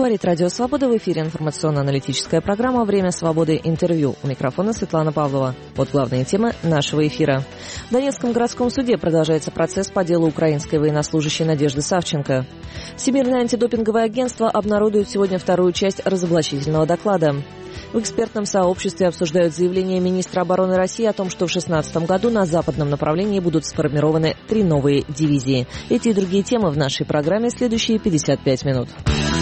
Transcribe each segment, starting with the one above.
Говорит Радио Свобода, в эфире информационно-аналитическая программа «Время свободы. Интервью». У микрофона Светлана Павлова. Вот главные темы нашего эфира. В Донецком городском суде продолжается процесс по делу украинской военнослужащей Надежды Савченко. Всемирное антидопинговое агентство обнародует сегодня вторую часть разоблачительного доклада. В экспертном сообществе обсуждают заявление министра обороны России о том, что в 2016 году на западном направлении будут сформированы 3 новые дивизии. Эти и другие темы в нашей программе следующие 55 минут.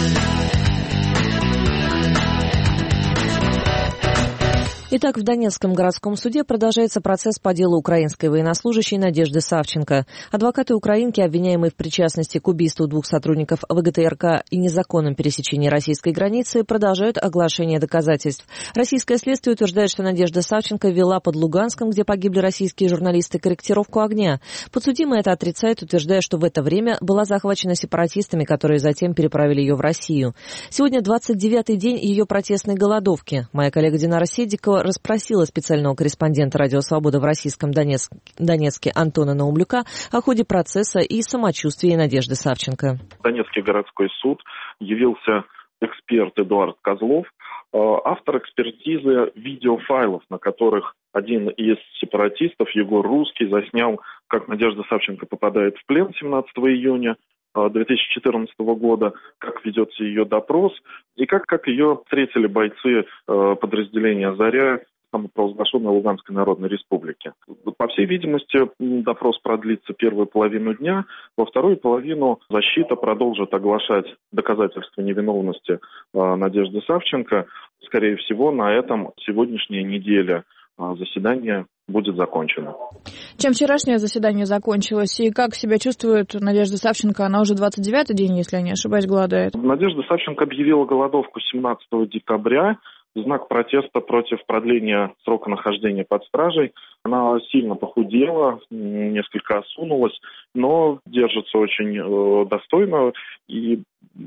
Итак, в Донецком городском суде продолжается процесс по делу украинской военнослужащей Надежды Савченко. Адвокаты украинки, обвиняемые в причастности к убийству 2 сотрудников ВГТРК и незаконном пересечении российской границы, продолжают оглашение доказательств. Российское следствие утверждает, что Надежда Савченко вела под Луганском, где погибли российские журналисты, корректировку огня. Подсудимая это отрицает, утверждая, что в это время была захвачена сепаратистами, которые затем переправили ее в Россию. Сегодня 29-й день ее протестной голодовки. Моя коллега Динара Седикова расспросила специального корреспондента «Радио Свобода» в российском Донецке Антона Наумлюка о ходе процесса и самочувствии Надежды Савченко. В Донецкий городской суд явился эксперт Эдуард Козлов, автор экспертизы видеофайлов, на которых один из сепаратистов, Егор Русский, заснял, как Надежда Савченко попадает в плен 17 июня 2014 года, как ведется ее допрос и как ее встретили бойцы подразделения «Заря» самопровозглашенной Луганской Народной Республики. По всей видимости, допрос продлится первую половину дня, во вторую половину защита продолжит оглашать доказательства невиновности Надежды Савченко. Скорее всего, на этом сегодняшняя неделя заседания будет закончено. Чем вчерашнее заседание закончилось и как себя чувствует Надежда Савченко? Она уже 29-й день, если я не ошибаюсь, голодает. Надежда Савченко объявила голодовку 17 декабря в знак протеста против продления срока нахождения под стражей. Она сильно похудела, несколько осунулась, но держится очень достойно и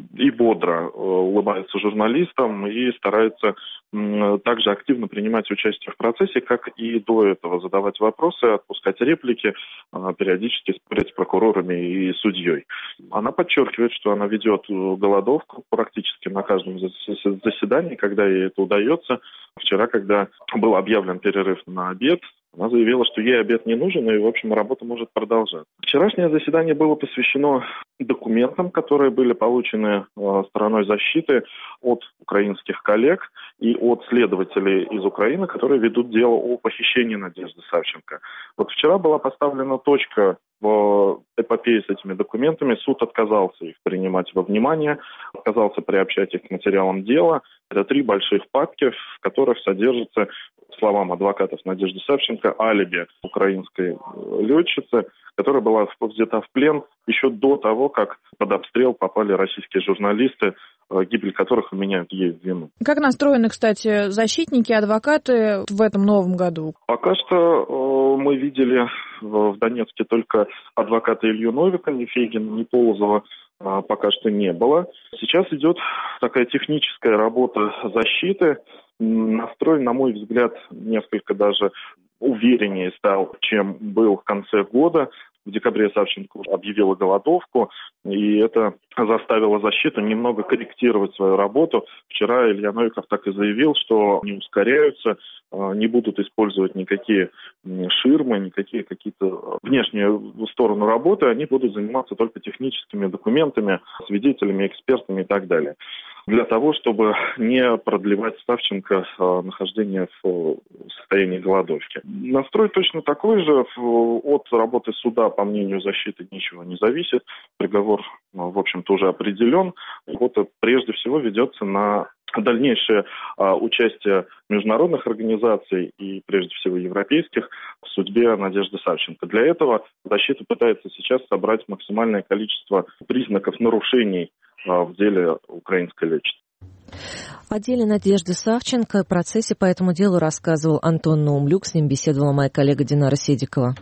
бодро улыбается журналистам и старается также активно принимать участие в процессе, как и до этого, задавать вопросы, отпускать реплики, периодически спорить с прокурорами и судьей. Она подчеркивает, что она ведет голодовку практически на каждом заседании, когда ей это удается. Вчера, когда был объявлен перерыв на обед, она заявила, что ей обед не нужен, и, в общем, работа может продолжаться. Вчерашнее заседание было посвящено документам, которые были получены стороной защиты от украинских коллег и от следователей из Украины, которые ведут дело о похищении Надежды Савченко. Вот вчера была поставлена точка в эпопее с этими документами. Суд отказался их принимать во внимание, отказался приобщать их к материалам дела. Это 3 больших папки, в которых содержится, по словам адвокатов Надежды Савченко, алиби украинской летчицы, которая была взята в плен еще до того, как под обстрел попали российские журналисты, гибель которых вменяют ей в вину. Как настроены, кстати, защитники, адвокаты в этом новом году? Пока что мы видели в Донецке только адвоката Илью Новика, ни Фейгина, ни Полозова пока что не было. Сейчас идет такая техническая работа защиты. Настрой, на мой взгляд, несколько даже увереннее стал, чем был в конце года. В декабре Савченко объявила голодовку, и это заставило защиту немного корректировать свою работу. Вчера Илья Новиков так и заявил, что не ускоряются, не будут использовать никакие ширмы, никакие какие-то внешние стороны работы, они будут заниматься только техническими документами, свидетелями, экспертами и так далее. Для того, чтобы не продлевать Савченко нахождение в состоянии голодовки. Настрой точно такой же. От работы суда, по мнению защиты, ничего не зависит. Приговор, в общем-то, уже определен. Вот прежде всего ведется на дальнейшее участие международных организаций и, прежде всего, европейских в судьбе Надежды Савченко. Для этого защита пытается сейчас собрать максимальное количество признаков нарушений в деле украинской летчицы. О деле Надежды Савченко, о процессе по этому делу рассказывал Антон Наумлюк. С ним беседовала моя коллега Динара Седикова.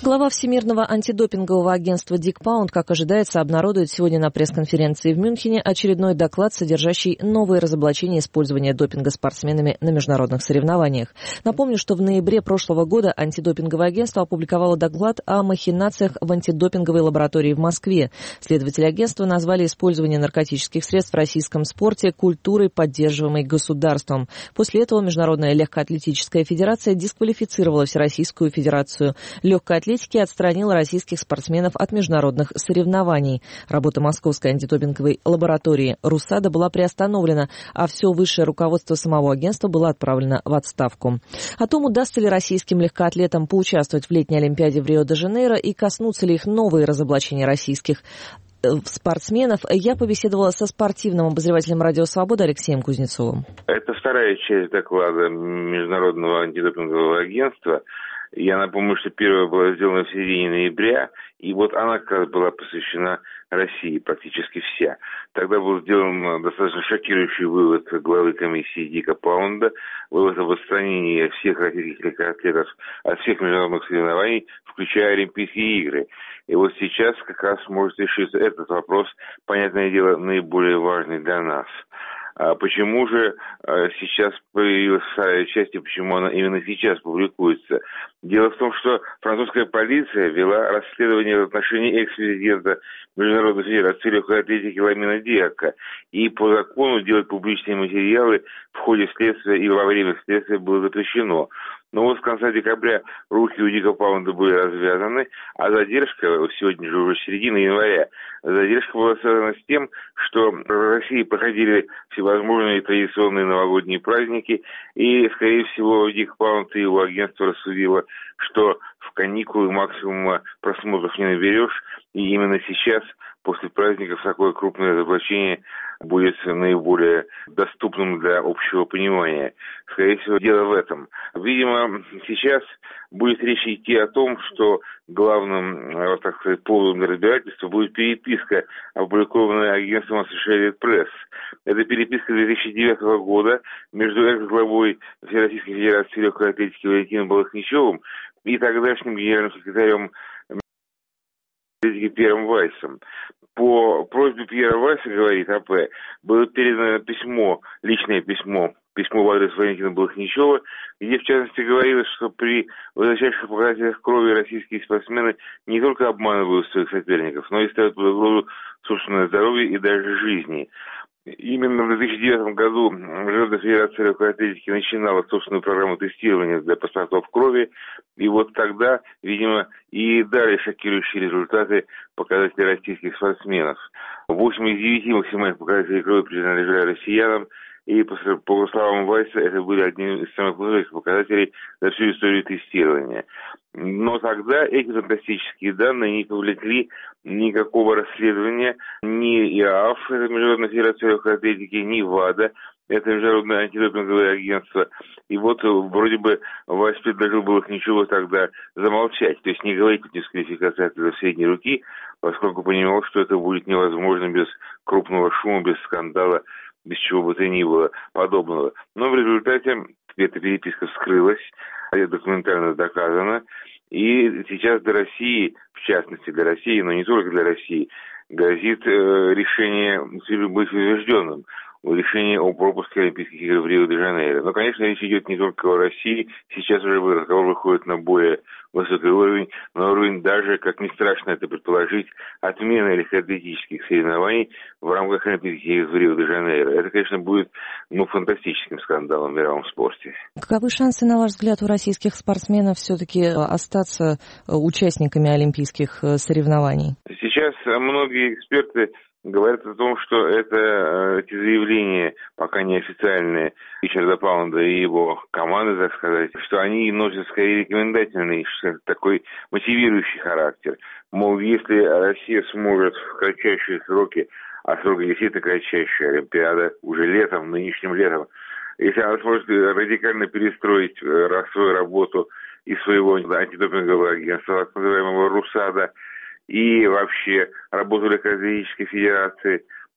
Глава Всемирного антидопингового агентства Дик Паунд, как ожидается, обнародует сегодня на пресс-конференции в Мюнхене очередной доклад, содержащий новые разоблачения использования допинга спортсменами на международных соревнованиях. Напомню, что в ноябре прошлого года антидопинговое агентство опубликовало доклад о махинациях в антидопинговой лаборатории в Москве. Следователи агентства назвали использование наркотических средств в российском спорте культурой, поддерживаемой государством. После этого Международная легкоатлетическая федерация дисквалифицировала Всероссийскую федерацию легкой атлетики, отстранила российских спортсменов от международных соревнований. Работа Московской антидопинговой лаборатории РУСАДА была приостановлена, а все высшее руководство самого агентства было отправлено в отставку. О том, удастся ли российским легкоатлетам поучаствовать в летней Олимпиаде в Рио-де-Жанейро и коснутся ли их новые разоблачения российских спортсменов, я побеседовала со спортивным обозревателем «Радио Свобода» Алексеем Кузнецовым. Это вторая часть доклада Международного антидопингового агентства. Я напомню, что первая была сделана в середине ноября, и вот она как раз была посвящена России, практически вся. Тогда был сделан достаточно шокирующий вывод главы комиссии Дика Паунда, вывод об отстранении всех российских легкоатлетов от всех международных соревнований, включая Олимпийские игры. И вот сейчас как раз может решиться этот вопрос, понятное дело, наиболее важный для нас. А почему же сейчас появилась вторая часть и почему она именно сейчас публикуется? Дело в том, что французская полиция вела расследование в отношении экс-президента Международной федерации легкой атлетики Ламина Диака. И по закону делать публичные материалы в ходе следствия и во время следствия было запрещено. Но вот с конца декабря руки у Дика Паунда были развязаны, а задержка, сегодня же уже середина января, задержка была связана с тем, что в России проходили всевозможные традиционные новогодние праздники, и, скорее всего, Дик Паунд и его агентство рассудило, что в каникулы максимума просмотров не наберешь, и именно сейчас, после праздников, такое крупное разоблачение будет наиболее доступным для общего понимания. Скорее всего, дело в этом. Видимо, сейчас будет речь идти о том, что главным, так сказать, поводом для разбирательства будет переписка, опубликованная агентством Associated Press. Это переписка 2009 года между экс-главой Всероссийской федерации легкой атлетики Валентином Балахничевым и тогдашним генеральным секретарем Пьером Вайсом. По просьбе Пьера Вайса, говорит АП, было передано письмо, личное письмо в адрес Валентина Балахничева, где, в частности, говорилось, что при высочайших показателях крови российские спортсмены не только обманывают своих соперников, но и ставят под угрозу собственное здоровье и даже жизни. Именно в 2009 году Международная федерация легкой атлетики начинала собственную программу тестирования для паспортов крови, и вот тогда, видимо, и дали шокирующие результаты показателей российских спортсменов. 8 из 9 максимальных показателей крови принадлежали россиянам, и, по словам Вайса, это были одни из самых высоких показателей за всю историю тестирования. Но тогда эти фантастические данные не повлекли никакого расследования ни ИААФ, это Международная федерация легкой атлетики, ни ВАДА, это Международное антидопинговое агентство. И вот вроде бы Вайс предложил Балахничеву тогда замолчать, то есть не говорить о дисквалификации атлетов средней руки, поскольку понимал, что это будет невозможно без крупного шума, без скандала, без чего бы то ни было подобного. Но в результате эта переписка вскрылась, это документально доказано, и сейчас для России, в частности для России, но не только для России, грозит решение быть утвержденным. Решение о пропуске Олимпийских игр в Рио-де-Жанейро. Но, конечно, речь идет не только о России. Сейчас уже разговор выходит на более высокий уровень, на уровень даже, как ни страшно это предположить, отмены легкоатлетических соревнований в рамках Олимпийских игр в Рио-де-Жанейро. Это, конечно, будет фантастическим скандалом в мировом спорте. Каковы шансы, на ваш взгляд, у российских спортсменов все-таки остаться участниками олимпийских соревнований? Сейчас многие эксперты говорят о том, что эти заявления, пока не официальные, Ричарда Паунда и его команды, так сказать, что они носят скорее рекомендательный, такой мотивирующий характер. Мол, если Россия сможет в кратчайшие сроки, а сроки действительно кратчайшие, Олимпиада уже летом, нынешним летом, если она сможет радикально перестроить свою работу и своего антидопингового агентства, так называемого РУСАДА, и вообще работу легкоатлетической федерации,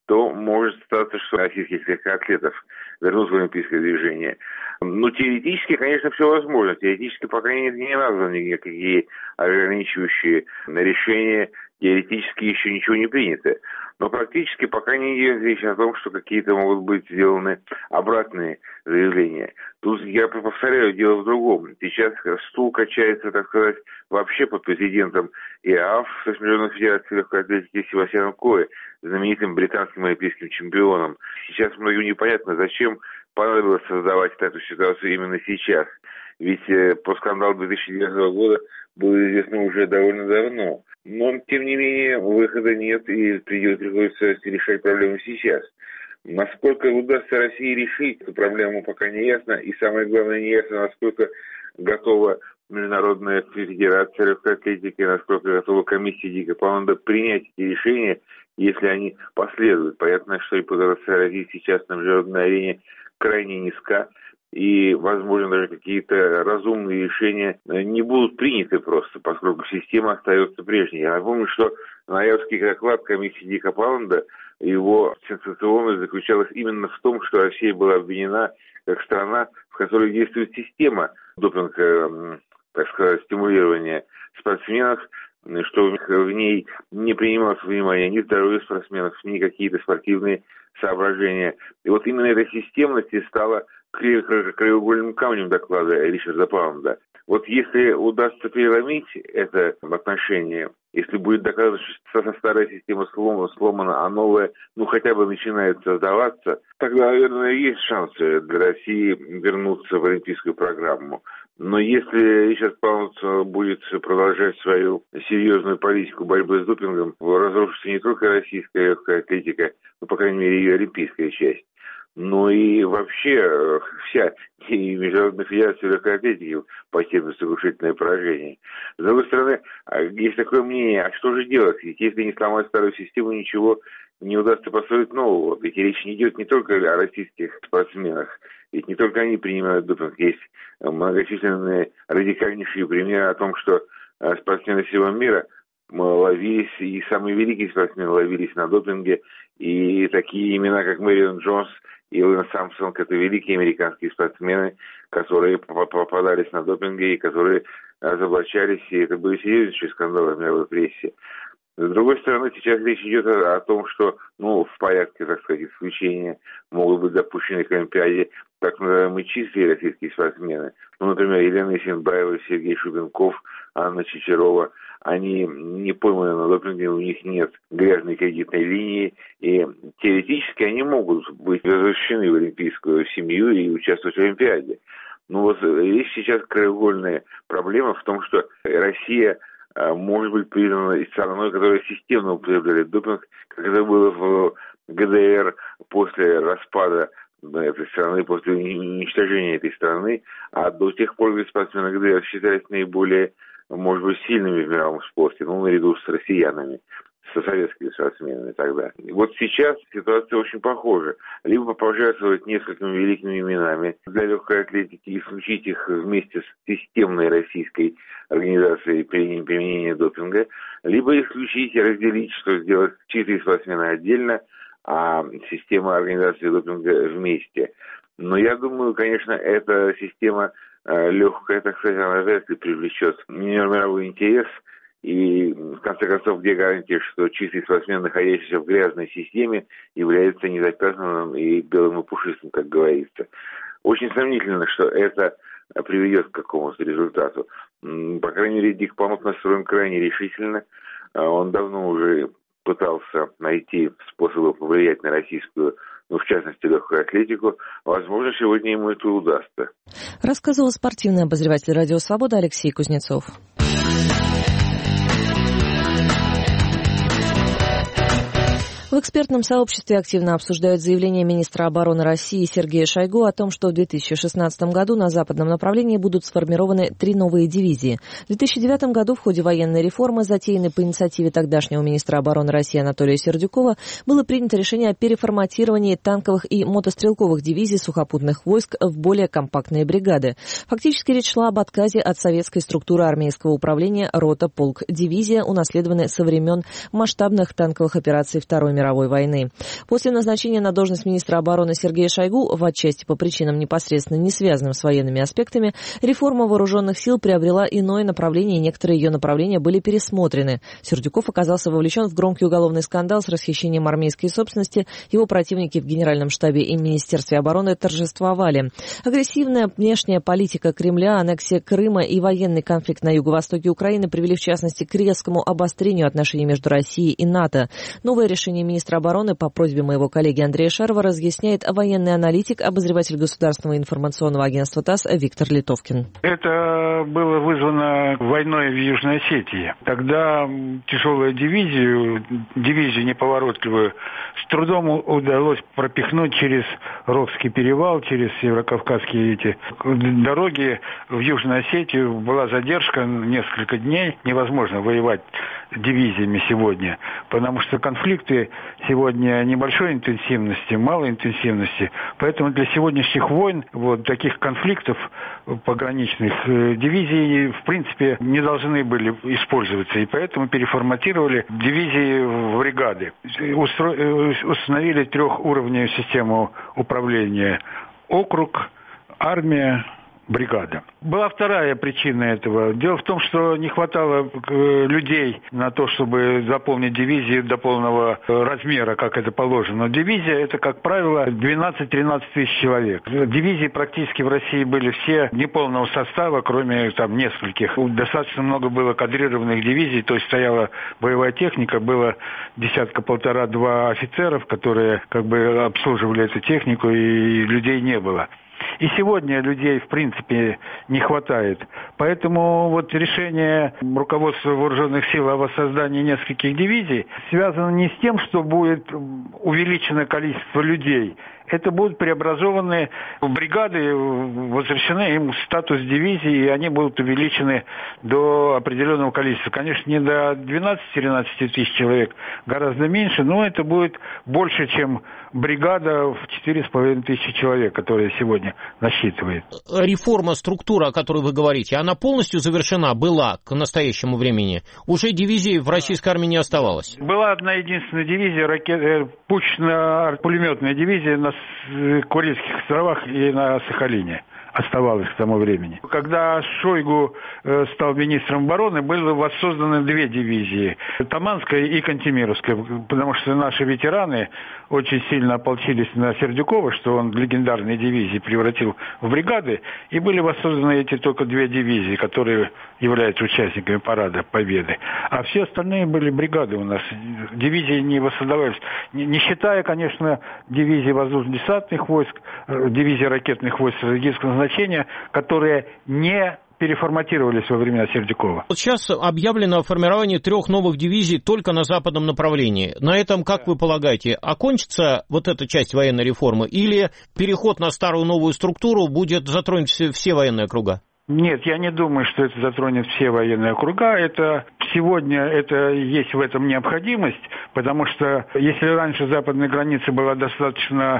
то может статься, что российских легкоатлетов вернут в олимпийское движение. Ну, теоретически, конечно, все возможно. Теоретически пока не названы никакие ограничивающие решения. Теоретически еще ничего не принято. Но практически пока не идет речь о том, что какие-то могут быть сделаны обратные заявления. Тут, я повторяю, дело в другом. Сейчас стул качается, так сказать, вообще под президентом ИААФ, Международной Федерации Легкой Атлетики, Себастьяном Кое, знаменитым британским олимпийским чемпионом. Сейчас многим непонятно, зачем понадобилось создавать эту ситуацию именно сейчас. Ведь по скандалу 2009 года было известно уже довольно давно. Но, тем не менее, выхода нет, и приходится решать проблему сейчас. Насколько удастся России решить эту проблему, пока не ясно. И самое главное, не ясно, насколько готова Международная Федерация Легкой Атлетики, насколько готова комиссия Дика Палланда принять эти решения, если они последуют. Понятно, что репутация России сейчас на международной арене крайне низка. И, возможно, даже какие-то разумные решения не будут приняты просто, поскольку система остается прежней. Я напомню, что ноябрьский доклад комиссии Дика Палланда, его сенсационность заключалась именно в том, что Россия была обвинена как страна, в которой действует система допинга, так сказать, стимулирования спортсменов, что в ней не принималось внимания ни здоровье спортсменов, ни какие-то спортивные соображения. И вот именно эта системность и стала краеугольным камнем доклада Ричарда Палланда. Вот если удастся переломить это отношение, если будет доказано, что старая система сломана, а новая, хотя бы начинает создаваться, тогда, наверное, есть шансы для России вернуться в олимпийскую программу. Но если Ричард Палланд будет продолжать свою серьезную политику борьбы с допингом, разрушится не только российская легкая атлетика, но, по крайней мере, ее олимпийская часть. Ну и вообще вся и Международная Федерация Легкой Атлетики потерпит сокрушительное поражение. С другой стороны, есть такое мнение, а что же делать? Ведь если не сломать старую систему, ничего не удастся построить нового. Ведь речь не идет не только о российских спортсменах, ведь не только они принимают допинг. Есть многочисленные радикальнейшие примеры о том, что спортсмены всего мира ловились, и самые великие спортсмены ловились на допинге, и такие имена, как Мэрион Джонс и Лэн Сампсон, это великие американские спортсмены, которые попадались на допинге и которые разоблачались, и это были серьезнейшие скандалы в мировой прессе. С другой стороны, сейчас речь идет о том, что, в порядке, так сказать, исключения могут быть допущены к Олимпиаде так называемые чистые российские спортсмены. Например, Елена Исенбаева, Сергей Шубенков, Анна Чичарова. Они не пойманы на допинге, у них нет грязной кредитной линии, и теоретически они могут быть возвращены в олимпийскую семью и участвовать в Олимпиаде. Есть сейчас краеугольная проблема в том, что Россия может быть признана страной, которая системно употребляет допинг, как это было в ГДР после распада этой страны, после уничтожения этой страны, а до тех пор спортсмены ГДР считались наиболее, может быть, сильными в мировом спорте, наряду с россиянами, со советскими спортсменами тогда. Вот сейчас ситуация очень похожа. Либо пожертвовать несколькими великими именами для легкой атлетики, исключить их вместе с системной российской организацией применения допинга, либо исключить и разделить, что сделать чистые спортсмены отдельно, а система организации допинга вместе. Но я думаю, конечно, эта система легкая, так сказать, она вряд ли привлечет мировой интерес. И, в конце концов, где гарантия, что чистый спортсмен, находящийся в грязной системе, является незапятнанным и белым и пушистым, как говорится. Очень сомнительно, что это приведет к какому-то результату. По крайней мере, Дик Палланд настроен крайне решительно. Он давно уже пытался найти способы повлиять на российскую, в частности, легкую атлетику. Возможно, сегодня ему это удастся. Рассказывал спортивный обозреватель «Радио Свобода» Алексей Кузнецов. В экспертном сообществе активно обсуждают заявление министра обороны России Сергея Шойгу о том, что в 2016 году на западном направлении будут сформированы 3 новые дивизии. В 2009 году в ходе военной реформы, затеянной по инициативе тогдашнего министра обороны России Анатолия Сердюкова, было принято решение о переформатировании танковых и мотострелковых дивизий сухопутных войск в более компактные бригады. Фактически речь шла об отказе от советской структуры армейского управления рота, полк, дивизия, унаследованной со времен масштабных танковых операций Второй мировой мировой войны. После назначения на должность министра обороны Сергея Шойгу, в отчасти по причинам непосредственно не связанным с военными аспектами, реформа вооруженных сил приобрела иное направление, и некоторые ее направления были пересмотрены. Сердюков оказался вовлечен в громкий уголовный скандал с расхищением армейской собственности. Его противники в Генеральном штабе и Министерстве обороны торжествовали. Агрессивная внешняя политика Кремля, аннексия Крыма и военный конфликт на юго-востоке Украины привели, в частности, к резкому обострению отношений между Россией и НАТО. Новое решение министра обороны по просьбе моего коллеги Андрея Шарова разъясняет военный аналитик, обозреватель Государственного информационного агентства ТАСС Виктор Литовкин. Это было вызвано войной в Южной Осетии. Тогда тяжелую дивизию неповоротливую, с трудом удалось пропихнуть через Рогский перевал, через северокавказские эти дороги в Южную Осетию. Была задержка несколько дней. Невозможно воевать дивизиями сегодня, потому что конфликты сегодня небольшой интенсивности, малой интенсивности. Поэтому для сегодняшних войн, таких конфликтов пограничных, дивизии в принципе не должны были использоваться. И поэтому переформатировали дивизии в бригады. Установили трехуровневую систему управления: округ, армия, бригада. Была вторая причина этого. Дело в том, что не хватало людей на то, чтобы заполнить дивизии до полного размера, как это положено. Дивизия – это, как правило, 12-13 тысяч человек. Дивизии практически в России были все неполного состава, кроме нескольких. Достаточно много было кадрированных дивизий, то есть стояла боевая техника, было десятка-полтора-два офицеров, которые обслуживали эту технику, и людей не было. И сегодня людей, в принципе, не хватает. Поэтому решение руководства вооруженных сил о воссоздании нескольких дивизий связано не с тем, что будет увеличено количество людей. Это будут преобразованы бригады, возвращены им статус дивизии, и они будут увеличены до определенного количества. Конечно, не до 12-13 тысяч человек, гораздо меньше, но это будет больше, чем бригада в 4,5 тысячи человек, которая сегодня насчитывает. Реформа структуры, о которой вы говорите, она полностью завершена была к настоящему времени? Уже дивизии в российской армии не оставалось? Была одна единственная дивизия, пушечно-пулеметная дивизия на Курильских островах и на Сахалине оставалось к тому времени. Когда Шойгу стал министром обороны, были воссозданы две дивизии – Таманская и Кантемировская, потому что наши ветераны очень сильно ополчились на Сердюкова, что он легендарные дивизии превратил в бригады, и были воссозданы эти только две дивизии, которые являются участниками парада Победы. А все остальные были бригады у нас. Дивизии не воссоздавались. Не считая, конечно, дивизии воздушно-десантных войск, дивизии ракетных войск стратегического назначения, которые не переформатировались во времена Сердюкова. Сейчас объявлено о формировании 3 новых дивизий только на западном направлении. На этом, как вы полагаете, окончится эта часть военной реформы, или переход на старую новую структуру будет затронуть все военные округа? Нет, я не думаю, что это затронет все военные округа. Сегодня есть в этом необходимость, потому что если раньше западная граница была достаточно,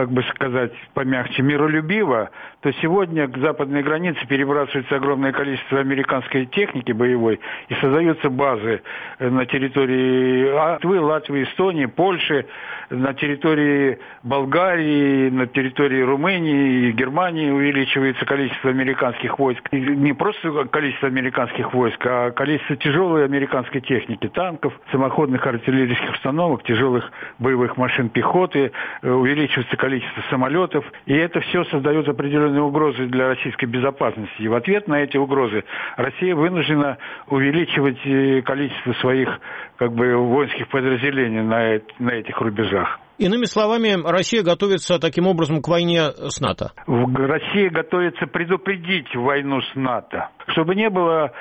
помягче, миролюбива, то сегодня к западной границе перебрасывается огромное количество американской техники боевой, и создаются базы на территории Латвии, Эстонии, Польши, на территории Болгарии, на территории Румынии и Германии увеличивается количество американских войск. И не просто количество американских войск, а количество тяжелой американской техники, танков, самоходных артиллерийских установок, тяжелых боевых машин пехоты, увеличивается количество самолетов, и это все создает определенные угрозы для российской безопасности. И в ответ на эти угрозы Россия вынуждена увеличивать количество своих воинских подразделений на этих рубежах. Иными словами, Россия готовится таким образом к войне с НАТО? Россия готовится предупредить войну с НАТО, чтобы не было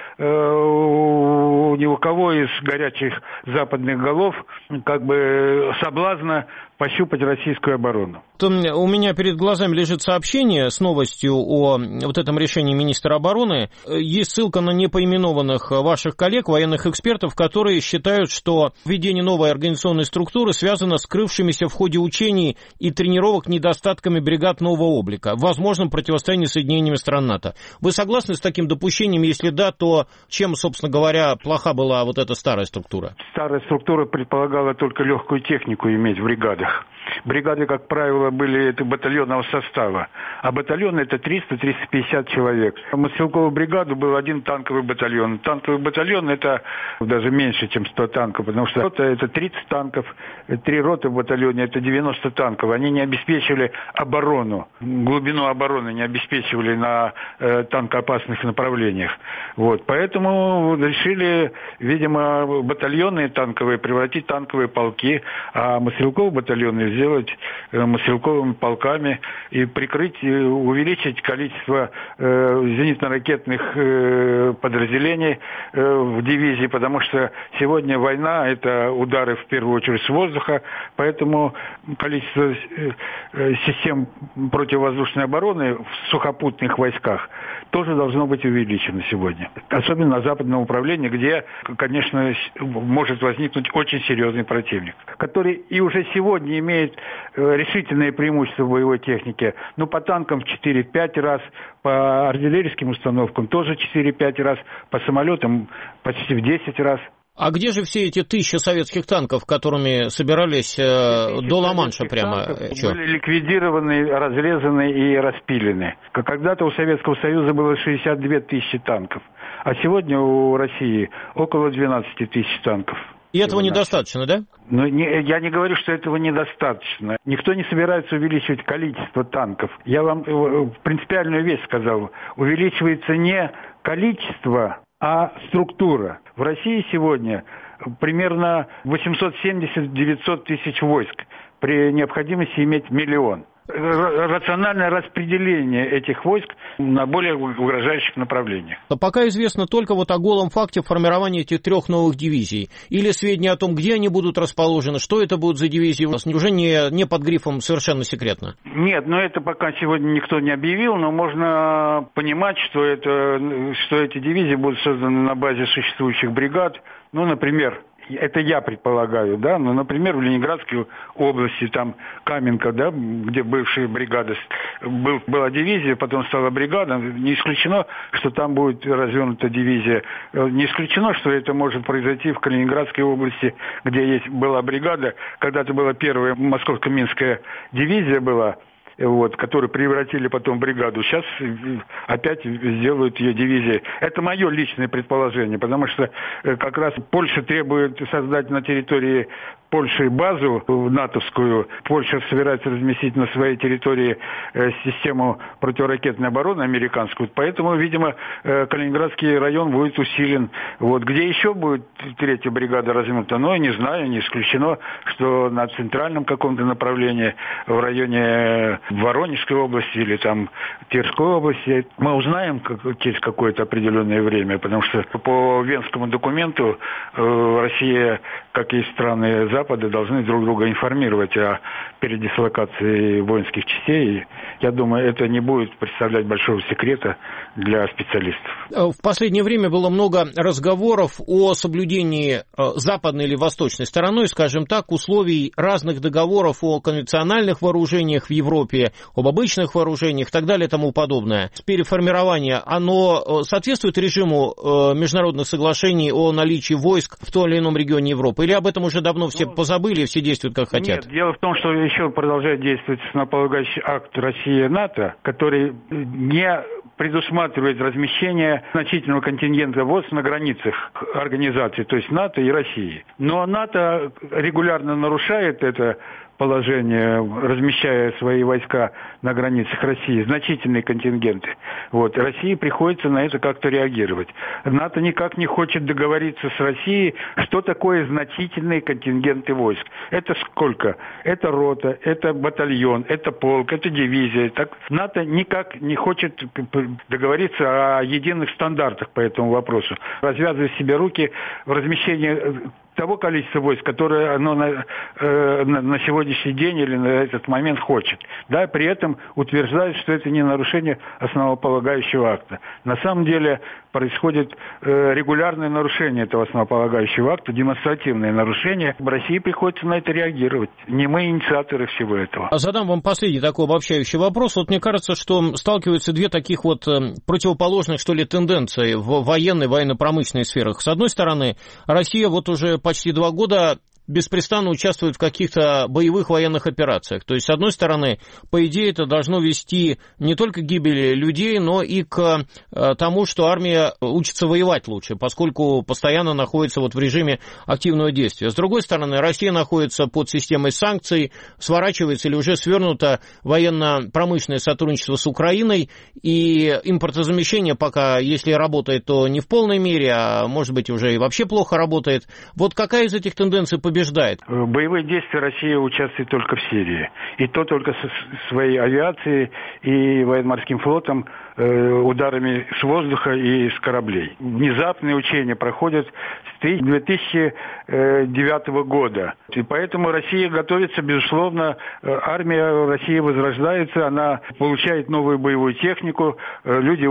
ни у кого из горячих западных голов соблазна пощупать российскую оборону. У меня перед глазами лежит сообщение с новостью о этом решении министра обороны. Есть ссылка на непоименованных ваших коллег, военных экспертов, которые считают, что введение новой организационной структуры связано с скрывшимися в ходе учений и тренировок недостатками бригад нового облика, возможным противостоянием с соединениями стран НАТО. Вы согласны с таким допущением? сообщениями? Если да, то чем, собственно говоря, плоха была вот эта старая структура? Старая структура предполагала только легкую технику иметь в бригадах. Бригады, как правило, были батальонного состава, а батальон это 300-350 человек. В мотострелковую бригаду был один танковый батальон. Танковый батальон это даже меньше, чем 100 танков, потому что рота это 30 танков, 3 роты в батальоне это 90 танков. Они не обеспечивали оборону, глубину обороны не обеспечивали на танкоопасных направлениях. Вот. Поэтому решили, видимо, батальоны танковые превратить в танковые полки, а мотострелковые батальоны сделать мотострелковыми полками и прикрыть, увеличить количество зенитно-ракетных подразделений в дивизии, потому что сегодня война – это удары в первую очередь с воздуха, поэтому количество систем противовоздушной обороны в сухопутных войсках тоже должно быть увеличено сегодня. Особенно на западном направлении, где, конечно, может возникнуть очень серьезный противник, который и уже сегодня имеет решительное преимущество в боевой технике. Ну, по танкам в 4-5 раз, по артиллерийским установкам тоже 4-5 раз, по самолетам почти в 10 раз. А где же все эти 1000 советских танков, которыми собирались до Ла-Манша прямо? Были ликвидированы, разрезаны и распилены. Когда-то у Советского Союза было 62 тысячи танков, а сегодня у России около 12 тысяч танков. И этого недостаточно, да? Но я не говорю, что этого недостаточно. Никто не собирается увеличивать количество танков. Я вам принципиальную вещь сказал. Увеличивается не количество, а структура. В России сегодня примерно 870-900 тысяч войск. При необходимости иметь 1 миллион. Рациональное распределение этих войск на более угрожающих направлениях. Но пока известно только вот о голом факте формирования этих 3 новых дивизий. Или сведения о том, где они будут расположены, что это будут за дивизии, у нас уже не под грифом совершенно секретно. Нет, но это пока сегодня никто не объявил, но можно понимать, что эти дивизии будут созданы на базе существующих бригад. Ну, например, это я предполагаю, да, но, например, в Ленинградской области, там Каменка, да, где бывшая бригада, была дивизия, потом стала бригада, не исключено, что там будет развернута дивизия, не исключено, что это может произойти в Калининградской области, где была бригада, когда-то была первая Московско-Минская дивизия была, вот, которую превратили потом в бригаду. Сейчас опять сделают ее дивизией. Это мое личное предположение, потому что как раз Польша требует создать на территории Польши базу натовскую. Польша собирается разместить на своей территории систему противоракетной обороны американскую. Поэтому, видимо, Калининградский район будет усилен. Вот. Где еще будет 3-я бригада развернута? Ну, я не знаю, не исключено, что на центральном каком-то направлении в районе Воронежской области или там Тверской области мы узнаем через какое-то определенное время, потому что по Венскому документу Россия, как и страны Запада, должны друг друга информировать о передислокации воинских частей. Я думаю, это не будет представлять большого секрета для специалистов. В последнее время было много разговоров о соблюдении западной или восточной стороной, скажем так, условий разных договоров о конвенциональных вооружениях в Европе, об обычных вооружениях и так далее и тому подобное. Переформирование, оно соответствует режиму международных соглашений о наличии войск в том или ином регионе Европы? Или об этом уже давно все позабыли и все действуют как хотят? Нет, дело в том, что еще продолжает действовать основополагающий акт России и НАТО, который не предусматривает размещение значительного контингента войск на границах организации, то есть НАТО и России. Но НАТО регулярно нарушает это положение, размещая свои войска на границах России, значительные контингенты. Вот. России приходится на это как-то реагировать. НАТО никак не хочет договориться с Россией, что такое значительные контингенты войск. Это сколько? Это рота, это батальон, это полк, это дивизия. Так, НАТО никак не хочет договориться о единых стандартах по этому вопросу, развязывая себе руки в размещении того количества войск, которое оно на сегодняшний день или на этот момент хочет. Да, при этом утверждает, что это не нарушение основополагающего акта. На самом деле происходит регулярное нарушение этого основополагающего акта, демонстративное нарушение. В России приходится на это реагировать. Не мы инициаторы всего этого. Задам вам последний такой обобщающий вопрос. Вот мне кажется, что сталкиваются две таких вот противоположных, что ли, тенденции в военно-промышленной сферах. С одной стороны, Россия вот уже почти 2 года беспрестанно участвует в каких-то боевых военных операциях. То есть, с одной стороны, по идее, это должно вести не только к гибели людей, но и к тому, что армия учится воевать лучше, поскольку постоянно находится вот в режиме активного действия. С другой стороны, Россия находится под системой санкций, сворачивается или уже свернуто военно-промышленное сотрудничество с Украиной, и импортозамещение пока, если работает, то не в полной мере, а может быть уже и вообще плохо работает. Вот какая из этих тенденций побеждает? В боевые действия Россия участвует только в Сирии. И то только со своей авиацией и военно-морским флотом, ударами с воздуха и с кораблей. Внезапные учения проходят с 2009 года. И поэтому Россия готовится, безусловно, армия России возрождается, она получает новую боевую технику, люди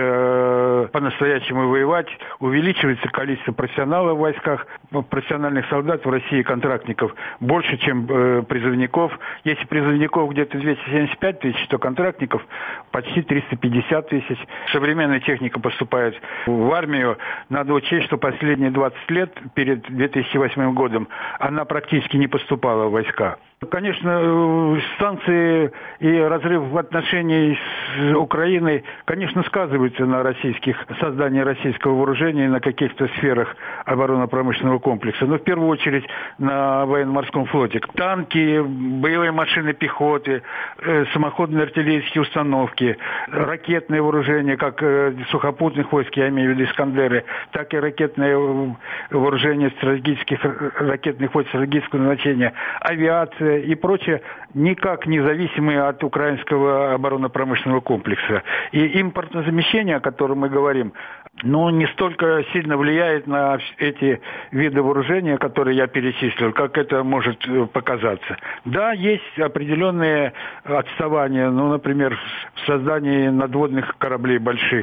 учатся по-настоящему воевать, увеличивается количество профессионалов в войсках, профессиональных солдат в России, контрактников, больше, чем призывников. Если призывников где-то 275 тысяч, то контрактников почти 350 тысяч. Современная техника поступает в армию. Надо учесть, что последние 20 лет, перед 2008 годом, она практически не поступала в войска. Конечно, санкции и разрыв в отношении с Украиной, конечно, сказываются на создании российского вооружения и на каких-то сферах оборонно-промышленного комплекса. Но в первую очередь на военно-морском флоте. Танки, боевые машины пехоты, самоходные артиллерийские установки, ракетное вооружение, как сухопутных войск, я имею в виду «Искандеры», так и ракетное вооружение стратегических ракетных войск стратегического назначения, авиация и прочее, никак не зависимые от украинского оборонно-промышленного комплекса. И импортозамещение, о котором мы говорим, не столько сильно влияет на эти виды вооружения, которые я перечислил, как это может показаться. Да, есть определенные отставания, например, в создании надводных кораблей больших,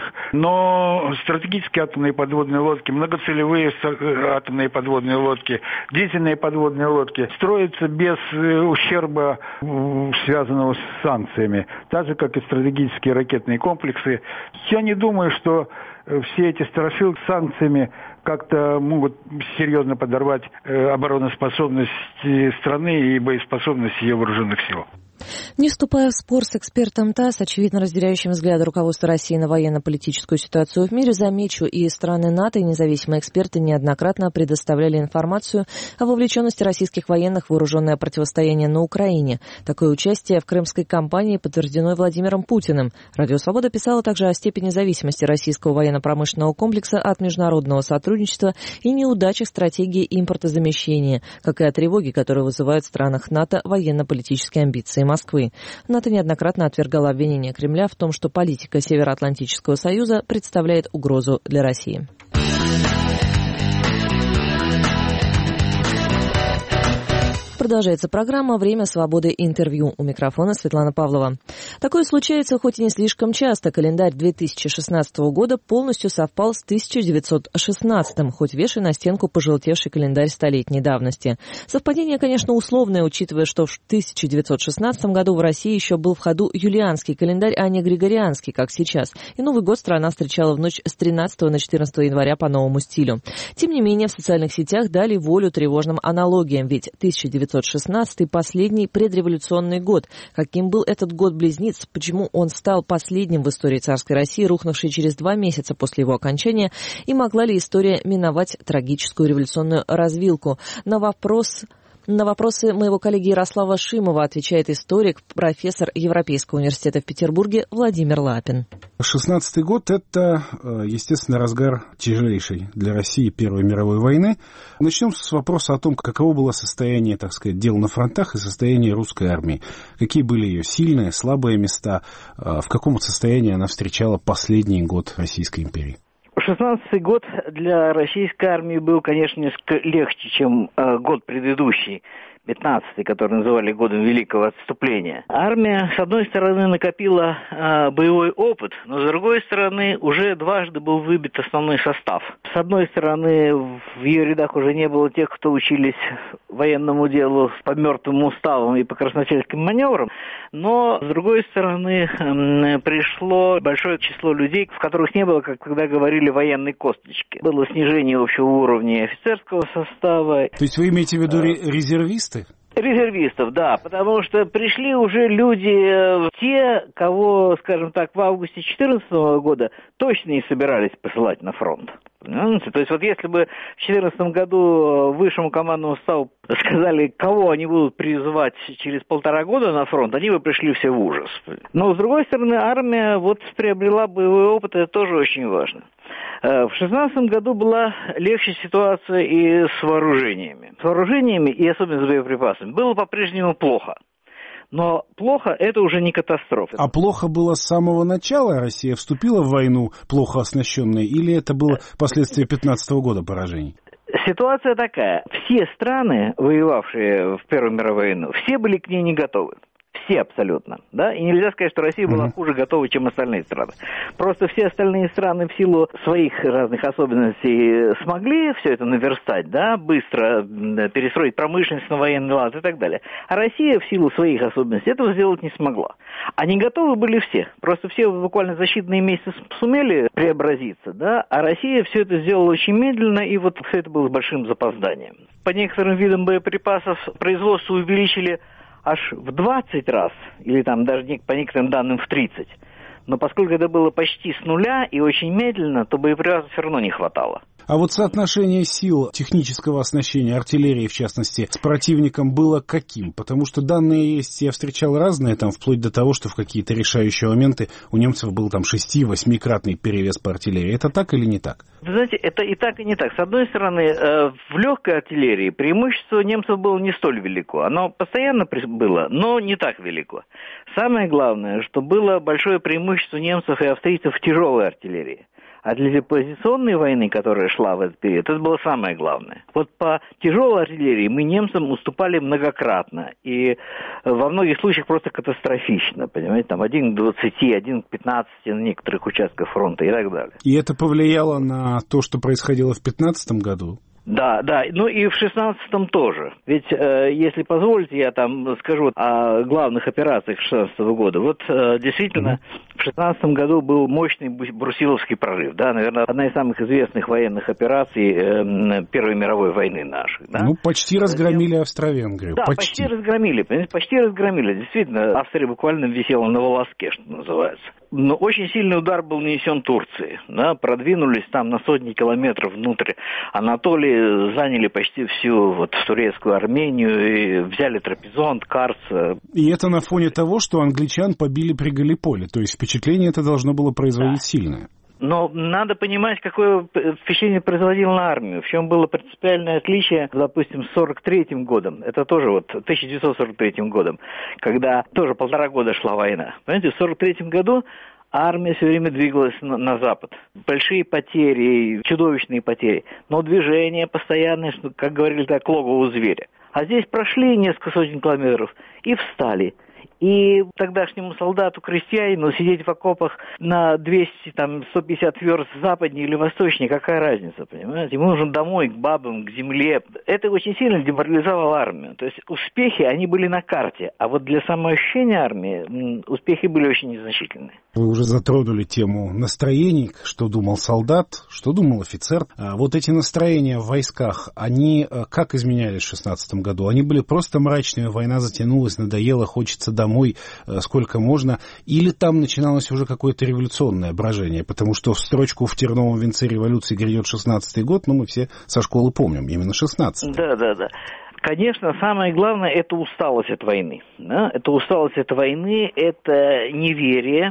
но стратегические атомные подводные лодки, многоцелевые атомные подводные лодки, дизельные подводные лодки строятся без ущерба, связанного с санкциями, так же, как и стратегические ракетные комплексы. Я не думаю, что все эти страшилки с санкциями как-то могут серьезно подорвать обороноспособность страны и боеспособность ее вооруженных сил. Не вступая в спор с экспертом ТАСС, очевидно разделяющим взгляды руководства России на военно-политическую ситуацию в мире, замечу, и страны НАТО, и независимые эксперты неоднократно предоставляли информацию о вовлеченности российских военных в вооруженное противостояние на Украине. Такое участие в крымской кампании подтверждено Владимиром Путиным. Радио «Свобода» писала также о степени зависимости российского военно-промышленного комплекса от международного сотрудничества и неудачах стратегии импортозамещения, как и о тревоге, которую вызывают в странах НАТО военно-политические амбиции Москвы. НАТО неоднократно отвергало обвинения Кремля в том, что политика Североатлантического союза представляет угрозу для России. Продолжается программа «Время свободы. Интервью». У микрофона Светлана Павлова. Такое случается хоть и не слишком часто. Календарь 2016 года полностью совпал с 1916, хоть вешай на стенку пожелтевший календарь столетней давности. Совпадение, конечно, условное, учитывая, что в 1916 году в России еще был в ходу юлианский календарь, а не григорианский, как сейчас. И Новый год страна встречала в ночь с 13 на 14 января по новому стилю. Тем не менее, в социальных сетях дали волю тревожным аналогиям, ведь 1916 последний предреволюционный год. Каким был этот год-близнец, почему он стал последним в истории царской России, рухнувшей через 2 месяца после его окончания, и могла ли история миновать трагическую революционную развилку? На вопросы моего коллеги Ярослава Шимова отвечает историк, профессор Европейского университета в Петербурге Владимир Лапин. 16-й год – это, естественно, разгар тяжелейшей для России Первой мировой войны. Начнем с вопроса о том, каково было состояние, так сказать, дел на фронтах и состояние русской армии. Какие были ее сильные, слабые места, в каком состоянии она встречала последний год Российской империи. 16-й год для российской армии был, конечно, несколько легче, чем год предыдущий. 15-й, который называли годом Великого Отступления. Армия, с одной стороны, накопила боевой опыт, но с другой стороны, уже дважды был выбит основной состав. С одной стороны, в ее рядах уже не было тех, кто учились военному делу по мертвым уставам и по красносельским маневрам, но, с другой стороны, пришло большое число людей, в которых не было, как когда говорили, военной косточки. Было снижение общего уровня офицерского состава. То есть вы имеете в виду резервисты? Резервистов, да, потому что пришли уже люди, те, кого, скажем так, в августе 2014 года точно не собирались посылать на фронт. Понимаете? То есть вот если бы в 2014 году высшему командному составу сказали, кого они будут призывать через 1,5 года на фронт, они бы пришли все в ужас. Но, с другой стороны, армия вот приобрела боевой опыт, это тоже очень важно. В 2016 году была легче ситуация и с вооружениями. С вооружениями, и особенно с боеприпасами, было по-прежнему плохо. Но плохо – это уже не катастрофа. А плохо было с самого начала? Россия вступила в войну плохо оснащенная? Или это было последствия 2015 года поражений? Ситуация такая. Все страны, воевавшие в Первую мировую войну, все были к ней не готовы. Все абсолютно, да, и нельзя сказать, что Россия была хуже готова, чем остальные страны. Просто все остальные страны в силу своих разных особенностей смогли все это наверстать, да, быстро перестроить промышленность на военный лад и так далее. А Россия в силу своих особенностей этого сделать не смогла. Они готовы были все, просто все буквально за считанные месяцы сумели преобразиться, да, а Россия все это сделала очень медленно, и вот все это было с большим запозданием. По некоторым видам боеприпасов производство увеличили аж в 20 раз, или там даже по некоторым данным в 30. Но поскольку это было почти с нуля и очень медленно, то боеприпасов все равно не хватало. А вот соотношение сил технического оснащения, артиллерии в частности, с противником было каким? Потому что данные есть, я встречал разные, там вплоть до того, что в какие-то решающие моменты у немцев был там 6-8-кратный перевес по артиллерии. Это так или не так? Вы знаете, это и так, и не так. С одной стороны, в легкой артиллерии преимущество немцев было не столь велико. Оно постоянно было, но не так велико. Самое главное, что было большое преимущество немцев и австрийцев в тяжелой артиллерии. А для позиционной войны, которая шла в этот период, это было самое главное. Вот по тяжелой артиллерии мы немцам уступали многократно. И во многих случаях просто катастрофично. Понимаете, там 1 к 20, 1 к 15 на некоторых участках фронта и так далее. И это повлияло на то, что происходило в 2015 году? Да, ну и в 16-м тоже. Ведь, если позволите, я там скажу о главных операциях 16-го года. Вот действительно, в 16-м году был мощный Брусиловский прорыв, да, наверное, одна из самых известных военных операций Первой мировой войны нашей. Да? Ну, почти разгромили Австро-Венгрию. Да, почти разгромили, понимаете, почти разгромили. Действительно, Австрия буквально висела на волоске, что называется. Но очень сильный удар был нанесен Турции. Да, продвинулись там на сотни километров внутрь Анатолии, заняли почти всю вот турецкую Армению, и взяли Трапезонд, Карс. И это на фоне того, что англичан побили при Галиполи. То есть впечатление это должно было производить сильное. Но надо понимать, какое впечатление производило на армию. В чем было принципиальное отличие, допустим, с 1943 годом. Это тоже вот 1943 годом, когда тоже 1,5 года шла война. Понимаете, в 1943 году армия все время двигалась на запад. Большие потери, чудовищные потери. Но движение постоянное, как говорили так, к логову зверя. А здесь прошли несколько сотен километров и встали. И тогдашнему солдату-крестьянину сидеть в окопах на 200-150 верст западнее или восточнее, какая разница, понимаете? Ему нужно домой, к бабам, к земле. Это очень сильно деморализовало армию. То есть успехи, они были на карте, а вот для самоощущения армии успехи были очень незначительные. Вы уже затронули тему настроений, что думал солдат, что думал офицер. Вот эти настроения в войсках, они как изменялись в 2016 году? Они были просто мрачными, война затянулась, надоело, хочется домой, сколько можно, или там начиналось уже какое-то революционное брожение, потому что в строчку в терновом венце революции грядет 16-й год, но мы все со школы помним, именно 16-й. Да. Конечно, самое главное – это усталость от войны. Да? Это усталость от войны, это неверие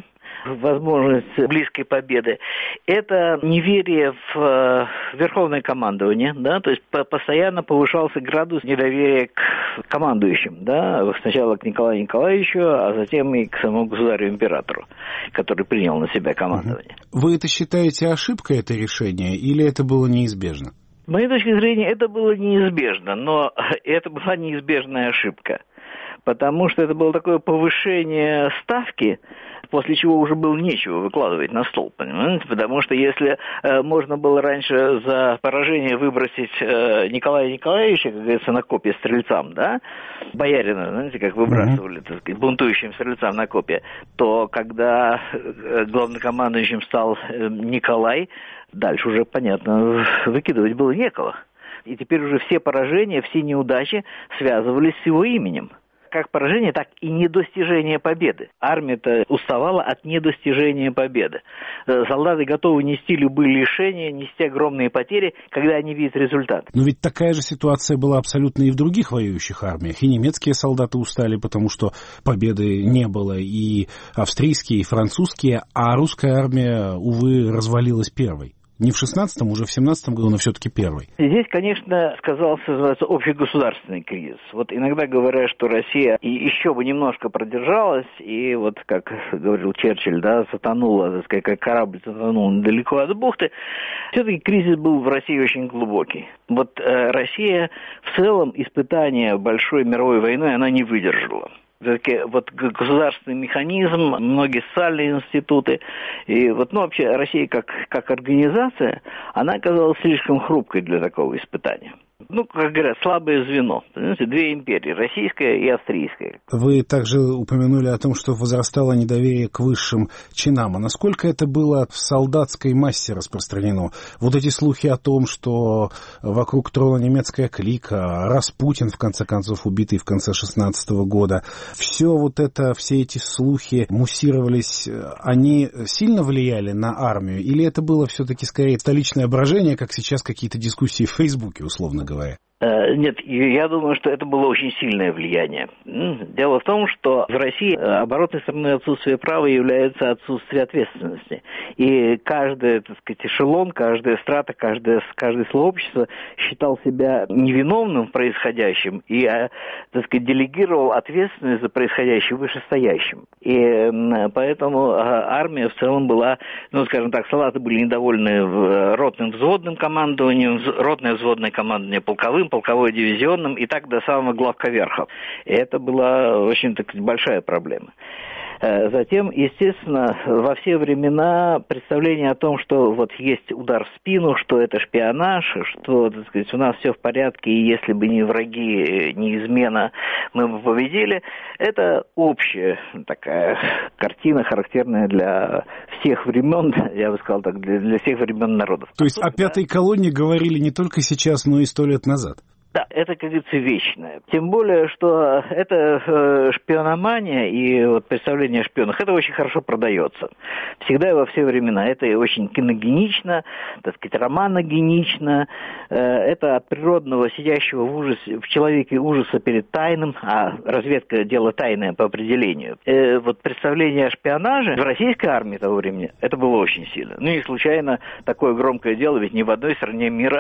возможность близкой победы, это неверие в верховное командование, да, то есть постоянно повышался градус недоверия к командующим, да, сначала к Николаю Николаевичу, а затем и к самому государю-императору, который принял на себя командование. Вы это считаете ошибкой, это решение, или это было неизбежно? С моей точки зрения, это было неизбежно, но это была неизбежная ошибка, потому что это было такое повышение ставки, после чего уже было нечего выкладывать на стол, понимаете? Потому что если можно было раньше за поражение выбросить Николая Николаевича, как говорится, на копье стрельцам, да, боярина, знаете, как выбрасывали, так сказать, бунтующим стрельцам на копье, то когда главнокомандующим стал Николай, дальше уже, понятно, выкидывать было некого. И теперь уже все поражения, все неудачи связывались с его именем. Как поражение, так и недостижение победы. Армия-то уставала от недостижения победы. Солдаты готовы нести любые лишения, нести огромные потери, когда они видят результат. Но ведь такая же ситуация была абсолютно и в других воюющих армиях. И немецкие солдаты устали, потому что победы не было, и австрийские, и французские, а русская армия, увы, развалилась первой. Не в 16-м, уже в 17-м году, но все-таки первый. Здесь, конечно, сказался, называется, общегосударственный кризис. Вот иногда говорят, что Россия и еще бы немножко продержалась, и вот, как говорил Черчилль, да, затонула, так сказать, как корабль затонул недалеко от бухты. Все-таки кризис был в России очень глубокий. Вот Россия в целом испытания большой мировой войной она не выдержала. Все-таки вот государственный механизм, многие социальные институты, и вот, ну, вообще Россия как организация, она оказалась слишком хрупкой для такого испытания. Ну, как говорят, слабое звено. Понимаете, две империи, российская и австрийская. Вы также упомянули о том, что возрастало недоверие к высшим чинам. А насколько это было в солдатской массе распространено? Вот эти слухи о том, что вокруг трона немецкая клика, Распутин, в конце концов, убитый в конце 16-го года, все эти слухи муссировались, они сильно влияли на армию? Или это было все-таки скорее столичное брожение, как сейчас какие-то дискуссии в Фейсбуке, условно говоря? Нет, я думаю, что это было очень сильное влияние. Дело в том, что в России оборотной стороной отсутствия права является отсутствие ответственности. И каждый, так сказать, эшелон, каждая страта, каждое слой общества считал себя невиновным в происходящем и, так сказать, делегировал ответственность за происходящее вышестоящим. И поэтому армия в целом была, ну, скажем так, солдаты были недовольны ротным взводным командованием, ротное взводное командование полковым, полковое дивизионным и так до самого главковерха. И это была очень, так сказать, большая проблема. Затем, естественно, во все времена представление о том, что вот есть удар в спину, что это шпионаж, что, так сказать, у нас все в порядке, и если бы не враги, не измена, мы бы победили, это общая такая картина, характерная для всех времен, я бы сказал так, для всех времен народов. То есть о пятой колонне говорили не только сейчас, но и 100 лет назад? Да, это, как говорится, вечное. Тем более, что это шпиономания и вот представление о шпионах, это очень хорошо продается. Всегда и во все времена. Это очень киногенично, так сказать, романогенично. Это от природного, сидящего в человеке ужаса перед тайным, а разведка – дело тайное по определению. Вот представление о шпионаже в российской армии того времени, это было очень сильно. Ну и случайно такое громкое дело, ведь ни в одной стране мира,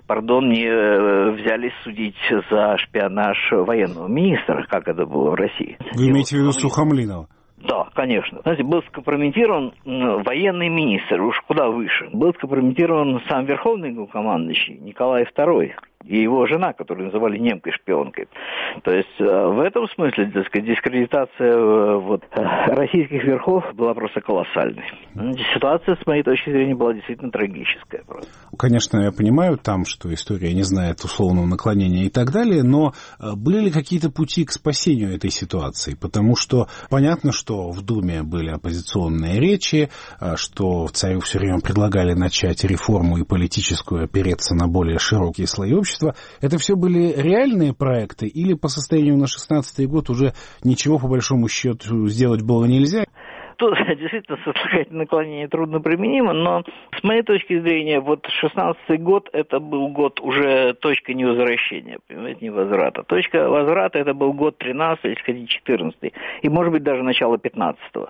не взялись судить за шпионаж военного министра, как это было в России. Вы имеете в виду Сухомлинова? Да, конечно. Знаете, был скомпрометирован военный министр, уж куда выше. Был скомпрометирован сам верховный главнокомандующий Николай II и его жена, которую называли немкой-шпионкой. То есть в этом смысле, так сказать, дискредитация российских верхов была просто колоссальной. Ситуация, с моей точки зрения, была действительно трагическая. Просто. Конечно, я понимаю там, что история не знает условного наклонения и так далее, но были ли какие-то пути к спасению этой ситуации? Потому что понятно, что в Думе были оппозиционные речи, что царю все время предлагали начать реформу и политическую, опереться на более широкие слои общества. Это все были реальные проекты или по состоянию на 16-й год уже ничего по большому счету сделать было нельзя? Тут действительно сослагательное наклонение трудно применимо, но с моей точки зрения, 16-й год это был год уже точка невозвращения, понимаете, невозврата. Точка возврата это был год 13-й, или 14-й, и может быть даже начало 15-го.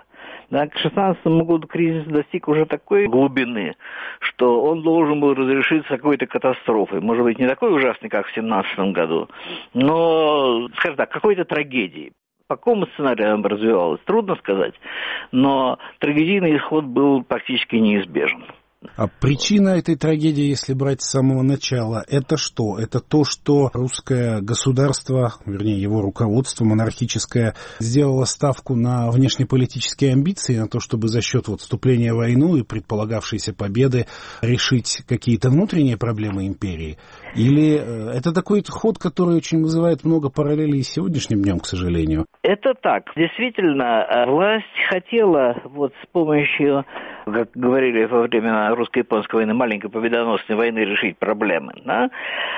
Да, к 2016 году кризис достиг уже такой глубины, что он должен был разрешиться какой-то катастрофой. Может быть, не такой ужасной, как в 2017 году, но, скажем так, какой-то трагедией. По какому сценарию она бы развивалась, трудно сказать, но трагедийный исход был практически неизбежен. А причина этой трагедии, если брать с самого начала, это что? Это то, что русское государство, вернее, его руководство монархическое, сделало ставку на внешнеполитические амбиции, на то, чтобы за счет вступления в войну и предполагавшейся победы решить какие-то внутренние проблемы империи? Или это такой ход, который очень вызывает много параллелей с сегодняшним днем, к сожалению? Это так. Действительно, власть хотела с помощью, как говорили во время русско-японской войны, маленькой победоносной войны решить проблемы. Да?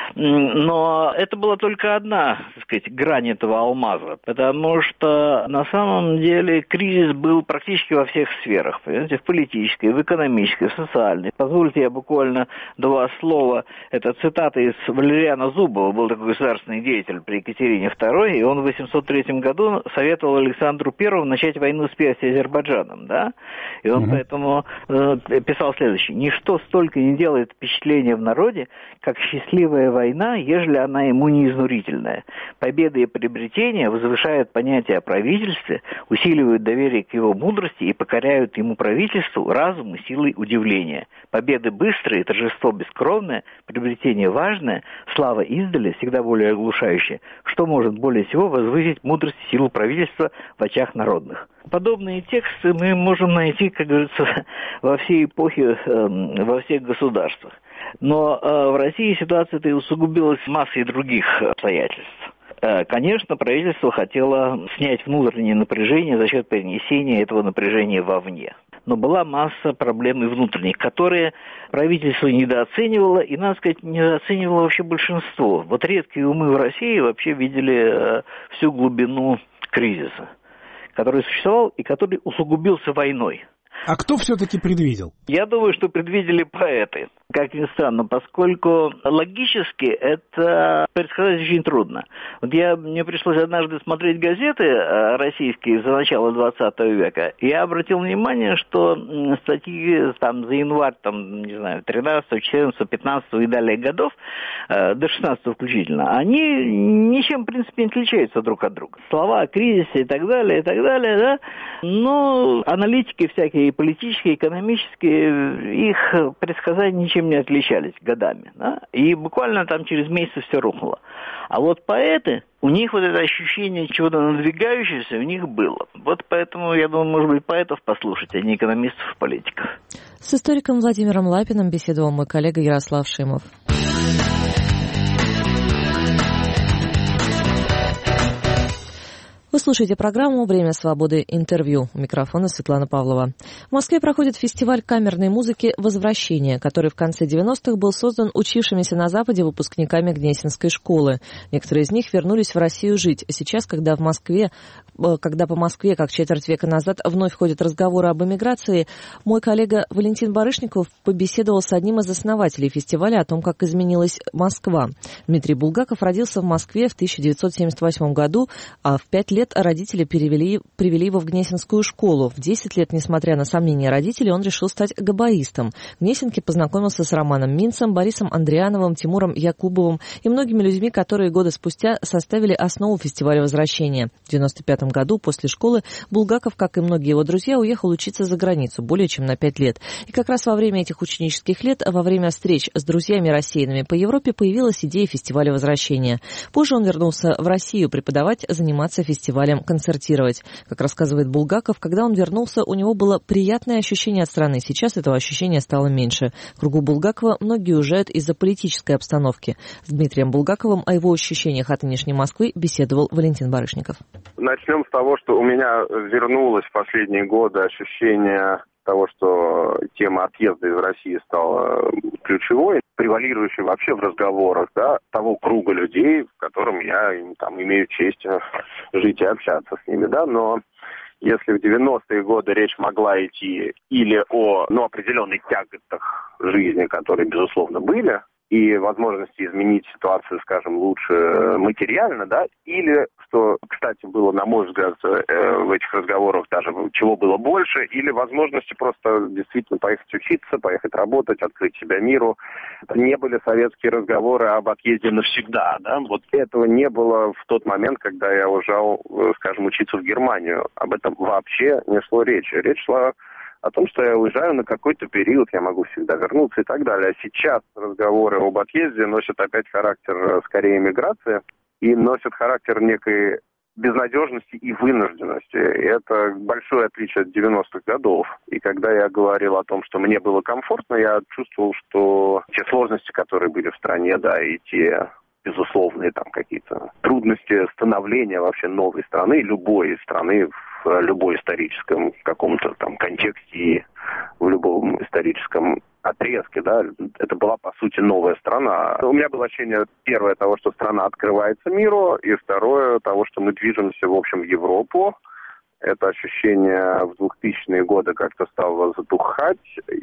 Но это была только одна, так сказать, грань этого алмаза, потому что на самом деле кризис был практически во всех сферах, понимаете, в политической, в экономической, в социальной. Позвольте, я буквально два слова. Это цитата из Валериана Зубова, был такой государственный деятель при Екатерине II, и он в 803 году советовал Александру I начать войну с Персией и Азербайджаном, да? И он поэтому писал следующее: «Ничто столько не делает впечатления в народе, как счастливая война, ежели она ему не изнурительная. Победы и приобретения возвышают понятие о правительстве, усиливают доверие к его мудрости и покоряют ему правительству разум и силой удивления. Победы быстрые, торжество бескровное, приобретение важное, слава издали, всегда более оглушающая. Что может более всего возвысить мудрость и силу правительства в очах народных?» Подобные тексты мы можем найти, как говорится, во всей эпохе, во всех государствах. Но в России ситуация-то и усугубилась массой других обстоятельств. Конечно, правительство хотело снять внутреннее напряжение за счет перенесения этого напряжения вовне. Но была масса проблем и внутренних, которые правительство недооценивало, и, надо сказать, недооценивало вообще большинство. Редкие умы в России вообще видели всю глубину кризиса, который существовал и который усугубился войной. А кто все-таки предвидел? Я думаю, что предвидели поэты. Как ни странно, поскольку логически это предсказать очень трудно. Мне пришлось однажды смотреть газеты российские за начало 20 века, и я обратил внимание, что статьи за январь, 13, 14, 15 и далее годов, до 16 включительно, они ничем, в принципе, не отличаются друг от друга. Слова о кризисе и так далее, да, но аналитики всякие, и политические, и экономические, их предсказания ничем не отличались годами, да? И буквально через месяц все рухнуло. А поэты, у них это ощущение чего-то надвигающегося у них было. Поэтому, я думаю, может быть, поэтов послушать, а не экономистов-политиков. С историком Владимиром Лапиным беседовал мой коллега Ярослав Шимов. Вы слушаете программу «Время свободы. Интервью». У микрофона Светлана Павлова. В Москве проходит фестиваль камерной музыки «Возвращение», который в конце 90-х был создан учившимися на Западе выпускниками Гнесинской школы. Некоторые из них вернулись в Россию жить. Сейчас, когда по Москве, как четверть века назад, вновь ходят разговоры об эмиграции, мой коллега Валентин Барышников побеседовал с одним из основателей фестиваля о том, как изменилась Москва. Дмитрий Булгаков родился в Москве в 1978 году, а в 5 лет родители привели его в Гнесинскую школу. В 10 лет, несмотря на сомнения родителей, он решил стать габаистом. В Гнесинке познакомился с Романом Минцем, Борисом Андриановым, Тимуром Якубовым и многими людьми, которые годы спустя составили основу фестиваля «Возвращения». В 1995 году после школы Булгаков, как и многие его друзья, уехал учиться за границу более чем на 5 лет. И как раз во время этих ученических лет, во время встреч с друзьями рассеянными по Европе, появилась идея фестиваля «Возвращения». Позже он вернулся в Россию преподавать, заниматься фестивалем, концертировать. Как рассказывает Булгаков, когда он вернулся, у него было приятное ощущение от страны. Сейчас этого ощущения стало меньше. В кругу Булгакова многие уезжают из-за политической обстановки. С Дмитрием Булгаковым о его ощущениях от нынешней Москвы беседовал Валентин Барышников. Начнем с того, что у меня вернулось в последние годы ощущение того, что тема отъезда из России стала ключевой, превалирующей вообще в разговорах, да, того круга людей, в котором я имею честь жить и общаться с ними, да, но если в 90-е годы речь могла идти или о определенных тяготах жизни, которые, безусловно, были, и возможности изменить ситуацию, скажем, лучше материально, да, или, что, кстати, было, на мой взгляд, в этих разговорах даже чего было больше, или возможности просто действительно поехать учиться, поехать работать, открыть себя миру. Это не были советские разговоры об отъезде навсегда, да, вот этого не было в тот момент, когда я уезжал, скажем, учиться в Германию. Об этом вообще не шло речи. Речь шла о том, что я уезжаю на какой-то период, я могу всегда вернуться и так далее. А сейчас разговоры об отъезде носят опять характер скорее эмиграции и носят характер некой безнадежности и вынужденности. И это большое отличие от 90-х годов. И когда я говорил о том, что мне было комфортно, я чувствовал, что те сложности, которые были в стране, да, и те безусловные там какие-то трудности становления вообще новой страны, любой страны в любой историческом каком-то там контексте и в любом историческом отрезке, да, это была, по сути, новая страна. У меня было ощущение, первое, того, что страна открывается миру, и второе, того, что мы движемся, в общем, в Европу. Это ощущение в 2000-е годы как-то стало затухать,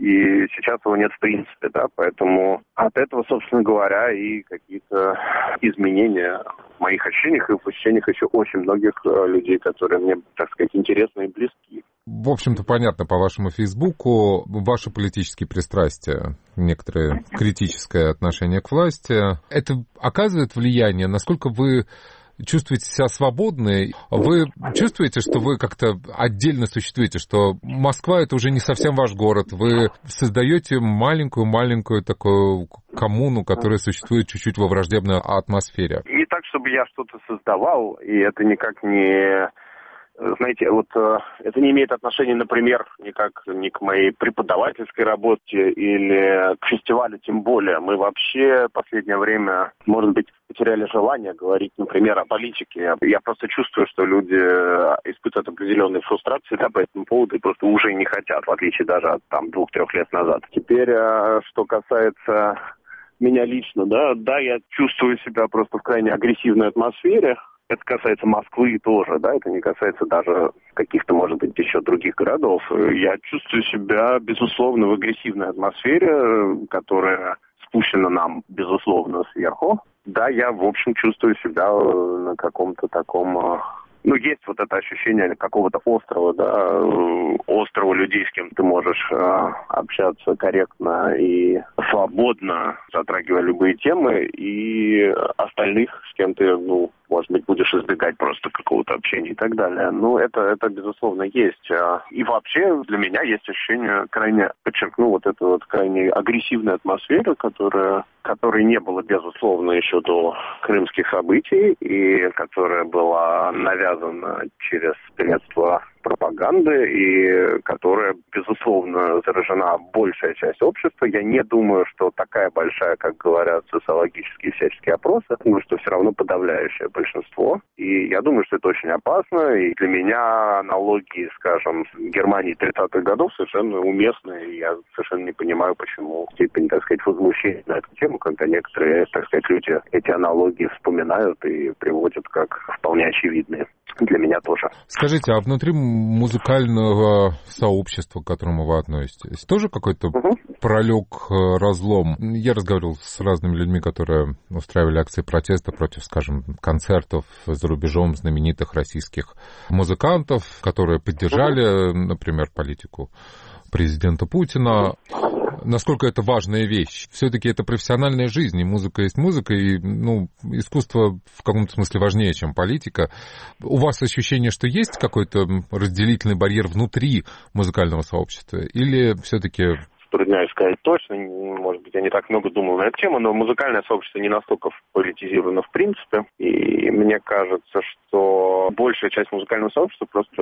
и сейчас его нет в принципе, да, поэтому от этого, собственно говоря, и какие-то изменения в моих ощущениях и в ощущениях еще очень многих людей, которые мне, так сказать, интересны и близки. В общем-то, понятно по вашему Фейсбуку, ваши политические пристрастия, некоторое критическое отношение к власти. Это оказывает влияние, насколько вы чувствуете себя свободны? Вы чувствуете, что вы как-то отдельно существуете, что Москва — это уже не совсем ваш город, вы создаете маленькую такую коммуну, которая существует чуть-чуть во враждебной атмосфере? Не так, чтобы я что-то создавал, и это никак не... Знаете, вот это не имеет отношения, например, никак ни к моей преподавательской работе или к фестивалю, тем более. Мы вообще в последнее время, может быть, потеряли желание говорить, например, о политике. Я просто чувствую, что люди испытывают определенные фрустрации по этому поводу и просто уже не хотят, в отличие даже от там 2-3 лет назад. Теперь, что касается меня лично, да, я чувствую себя просто в крайне агрессивной атмосфере. Это касается Москвы тоже, да, это не касается даже каких-то, может быть, еще других городов. Я чувствую себя, безусловно, в агрессивной атмосфере, которая спущена нам, безусловно, сверху. Да, я, в общем, чувствую себя на каком-то таком... Ну, есть вот это ощущение какого-то острова, да, острова людей, с кем ты можешь общаться корректно и свободно, затрагивая любые темы, и остальных, с кем ты, ну, может быть, будешь избегать просто какого-то общения и так далее. Ну, это безусловно, есть. И вообще для меня есть ощущение крайне, подчеркну, вот эту вот крайне агрессивную атмосферу, которой не было, безусловно, еще до крымских событий, и которая была навязана через средства пропаганды, и которая, безусловно, заражена большая часть общества. Я не думаю, что такая большая, как говорят социологические всяческие опросы, потому что все равно подавляющее большинство. И я думаю, что это очень опасно, и для меня аналогии, скажем, с Германией 30-х годов совершенно уместны, и я совершенно не понимаю, почему степень, так сказать, возмущения на эту тему, когда некоторые, так сказать, люди эти аналогии вспоминают и приводят как вполне очевидные. Для меня тоже. Скажите, а внутри музыкального сообщества, к которому вы относитесь, тоже какой-то пролег разлом? Я разговаривал с разными людьми, которые устраивали акции протеста против, скажем, концертов за рубежом знаменитых российских музыкантов, которые поддержали, например, политику президента Путина. Насколько это важная вещь. Все-таки это профессиональная жизнь, и музыка есть музыка, и искусство в каком-то смысле важнее, чем политика. У вас ощущение, что есть какой-то разделительный барьер внутри музыкального сообщества? Или все-таки... Трудняюсь сказать точно, может быть, я не так много думал на эту тему, но музыкальное сообщество не настолько политизировано в принципе, и мне кажется, что большая часть музыкального сообщества просто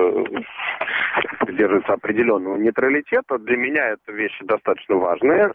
придерживается определенного нейтралитета. Для меня это вещи достаточно важные.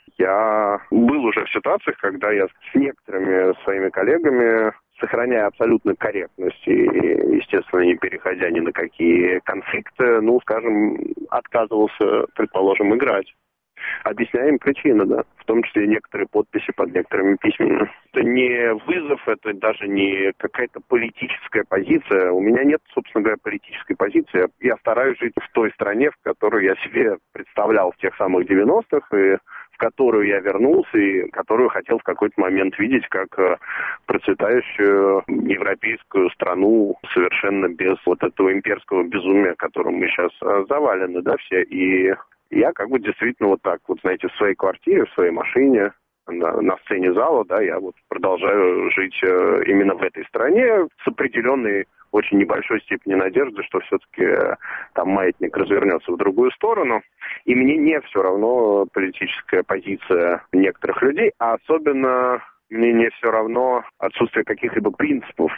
Я был уже в ситуациях, когда я с некоторыми своими коллегами, сохраняя абсолютную корректность и, естественно, не переходя ни на какие конфликты, скажем, отказывался, предположим, играть. Объясняем причины, да, в том числе некоторые подписи под некоторыми письмами. Это не вызов, это даже не какая-то политическая позиция. У меня нет, собственно говоря, политической позиции. Я стараюсь жить в той стране, в которой я себе представлял в тех самых 90-х, и в которую я вернулся и которую хотел в какой-то момент видеть как процветающую европейскую страну совершенно без вот этого имперского безумия, которым мы сейчас завалены, да, все. И я как бы действительно вот так, вот знаете, в своей квартире, в своей машине, на сцене зала, да, я вот продолжаю жить именно в этой стране с определенной очень небольшой степени надежды, что все-таки там маятник развернется в другую сторону. И мне не все равно политическая позиция некоторых людей, а особенно мне не все равно отсутствие каких-либо принципов.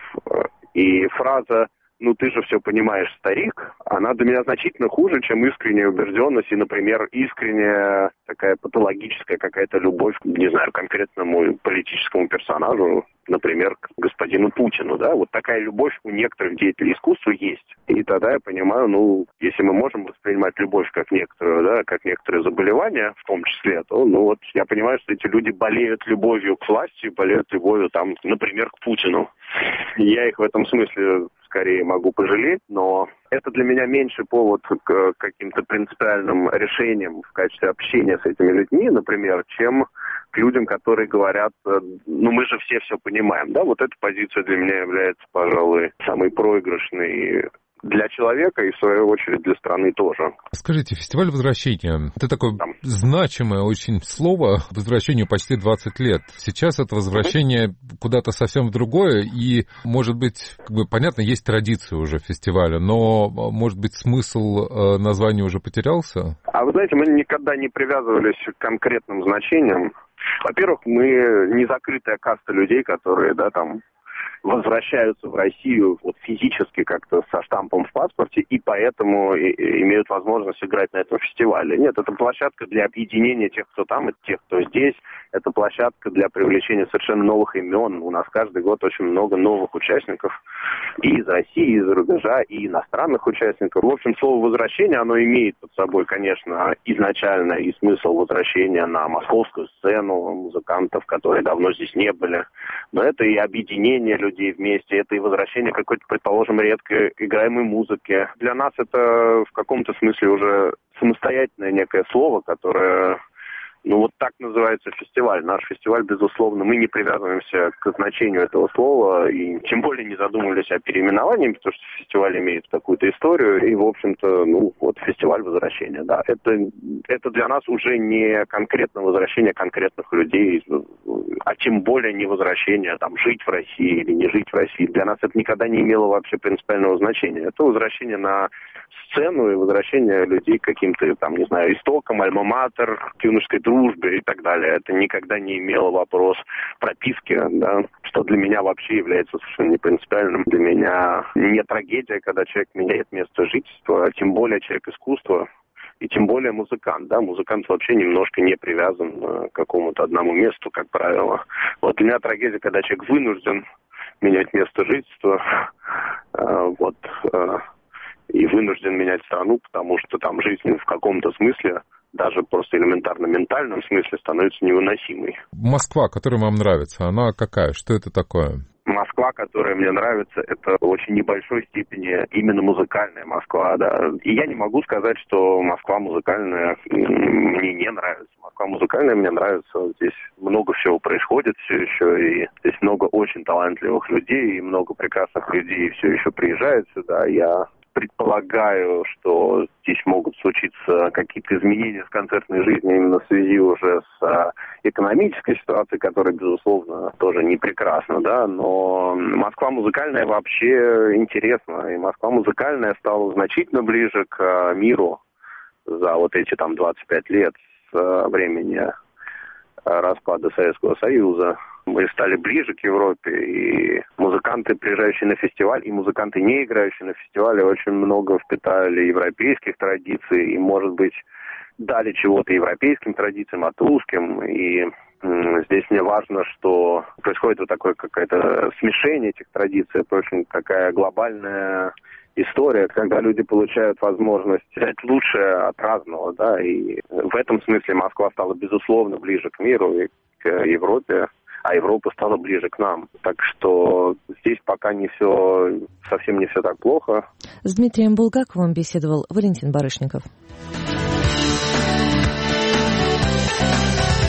И фраза «ну ты же все понимаешь, старик», она для меня значительно хуже, чем искренняя убежденность и, например, искренняя такая патологическая какая-то любовь, не знаю, к конкретному политическому персонажу, например, к господину Путину, да, вот такая любовь у некоторых деятелей искусства есть. И тогда я понимаю, ну, если мы можем воспринимать любовь как некоторую, да, как некоторые заболевания, в том числе, то, ну, вот я понимаю, что эти люди болеют любовью к власти, болеют любовью, там, например, к Путину. И я их в этом смысле скорее могу пожалеть, но это для меня меньше повод к каким-то принципиальным решениям в качестве общения с этими людьми, например, чем к людям, которые говорят, ну мы же все понимаем, да, вот эта позиция для меня является, пожалуй, самой проигрышной для человека и, в свою очередь, для страны тоже. Скажите, фестиваль возвращения, это такое значимое очень слово, возвращению почти 20 лет. Сейчас это возвращение куда-то совсем в другое, и, может быть, как бы, понятно, есть традиция уже фестиваля, но, может быть, смысл названия уже потерялся? А вы знаете, мы никогда не привязывались к конкретным значениям. Во-первых, мы не закрытая каста людей, которые, да, там, возвращаются в Россию вот физически как-то со штампом в паспорте и поэтому имеют возможность играть на этом фестивале. Нет, это площадка для объединения тех, кто там, и тех, кто здесь. Это площадка для привлечения совершенно новых имен. У нас каждый год очень много новых участников и из России, и из-за рубежа, и иностранных участников. В общем, слово «возвращение», оно имеет под собой, конечно, изначально и смысл возвращения на московскую сцену музыкантов, которые давно здесь не были. Но это и объединение людей вместе, это и возвращение какой-то, предположим, редко играемой музыки. Для нас это в каком-то смысле уже самостоятельное некое слово, которое, ну вот так называется фестиваль. Наш фестиваль, безусловно, мы не привязываемся к значению этого слова и тем более не задумывались о переименовании, потому что фестиваль имеет какую-то историю и, в общем-то, ну вот фестиваль возвращения, да. Это для нас уже не конкретно возвращение конкретных людей, а тем более не возвращение там жить в России или не жить в России. Для нас это никогда не имело вообще принципиального значения. Это возвращение на сцену и возвращение людей к каким-то, там, не знаю, истокам, альма-матер, к юношеской дружбе и так далее. Это никогда не имело вопрос прописки, да, что для меня вообще является совершенно не принципиальным. Для меня не трагедия, когда человек меняет место жительства, а тем более человек искусства. И тем более музыкант, да, музыкант вообще немножко не привязан к какому-то одному месту, как правило. Вот для меня трагедия, когда человек вынужден менять место жительства, и вынужден менять страну, потому что там жизнь в каком-то смысле, даже просто элементарно ментальном смысле, становится невыносимой. Москва, которая вам нравится, она какая? Что это такое? Москва, которая мне нравится, это в очень небольшой степени именно музыкальная Москва, да. И я не могу сказать, что Москва музыкальная мне не нравится. Москва музыкальная мне нравится. Здесь много всего происходит все еще, и здесь много очень талантливых людей, и много прекрасных людей все еще приезжают сюда. Я предполагаю, что здесь могут случиться какие-то изменения в концертной жизни именно в связи уже с экономической ситуацией, которая, безусловно, тоже не прекрасна, да, но Москва музыкальная вообще интересна, и Москва музыкальная стала значительно ближе к миру за вот эти там 25 лет с времени распада Советского Союза. Мы стали ближе к Европе, и музыканты, приезжающие на фестиваль, и музыканты, не играющие на фестивале, очень много впитали европейских традиций, и, может быть, дали чего-то европейским традициям от русским, и здесь мне важно, что происходит вот такое какое-то смешение этих традиций, это очень такая глобальная история, когда люди получают возможность взять лучшее от разного, да, и в этом смысле Москва стала, безусловно, ближе к миру и к Европе, а Европа стала ближе к нам. Так что здесь пока совсем не все так плохо. С Дмитрием Булгаковым беседовал Валентин Барышников.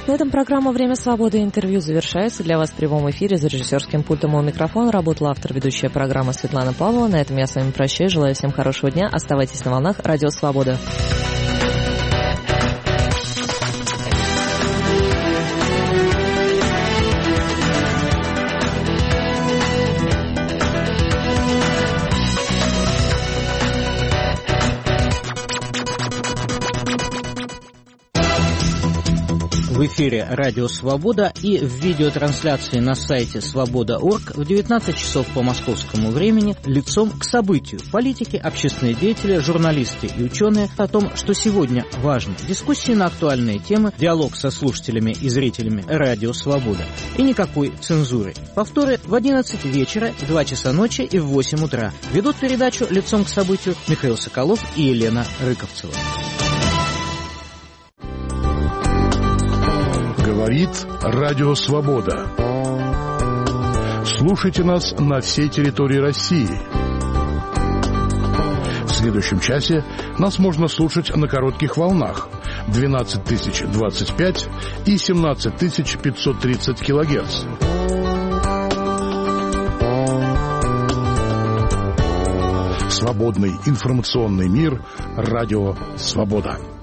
На этом программа «Время свободы» и интервью завершается. Для вас в прямом эфире за режиссерским пультом у микрофона работала автор ведущая программы Светлана Павлова. На этом я с вами прощаюсь. Желаю всем хорошего дня. Оставайтесь на волнах Радио Свобода. В эфире «Радио Свобода» и в видеотрансляции на сайте свобода.орг в 19 часов по московскому времени лицом к событию. Политики, общественные деятели, журналисты и ученые о том, что сегодня важно. Дискуссии на актуальные темы, диалог со слушателями и зрителями «Радио Свобода». И никакой цензуры. Повторы в 11 вечера, в 2 часа ночи и в 8 утра. Ведут передачу лицом к событию Михаил Соколов и Елена Рыковцева. Говорит Радио Свобода. Слушайте нас на всей территории России. В следующем часе нас можно слушать на коротких волнах 12025 и 17530 килогерц. Свободный информационный мир. Радио Свобода.